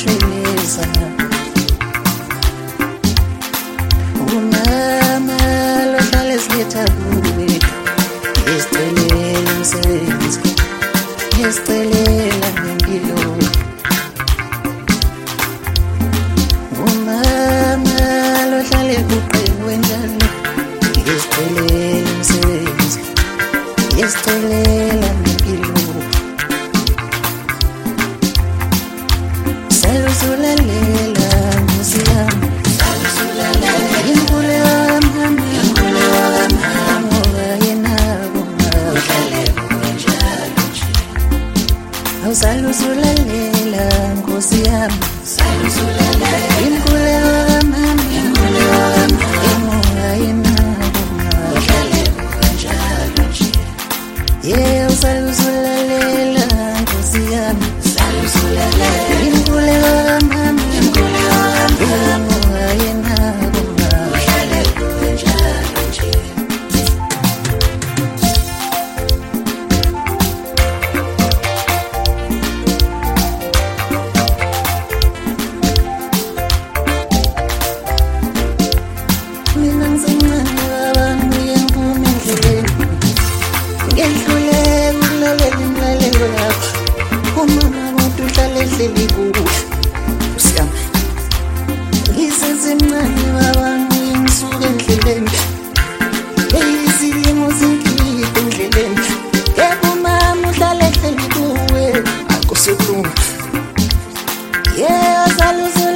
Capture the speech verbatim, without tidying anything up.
uhlelisa umama lohlala esiletha kuwe isicelela umsebenzi isicelela nempilo umama lohlala ekuqinwe njalo isicelela umsebenzi isicelela nempilo saluzulalela Nkosi yami saluzulalela inkule wami inkule wami ngoba yena kungahlale kunjalo nje awusaluzulalela Nkosi yami saluzulalela inkule wami inkule wami ngoba yena kungahlale kunjalo nje yeah awusaluzulalela Nkosi yami saluzulalela inkule wami inkule wami ngoba yena kungahlale kunjalo nje mina ngisemncane baba ngibuye ngiphume endleleni ngihluleka ukulalela imiyalelo yakho umama kodwa uhlala ehleli kuhle Nkosi yami ngisesemncane baba ngibuye ngisuke endleleni izilimo zingikhiphe endleleni yebo mama uhlala ehleli kuwe akusekhuluma yeah saluzulalela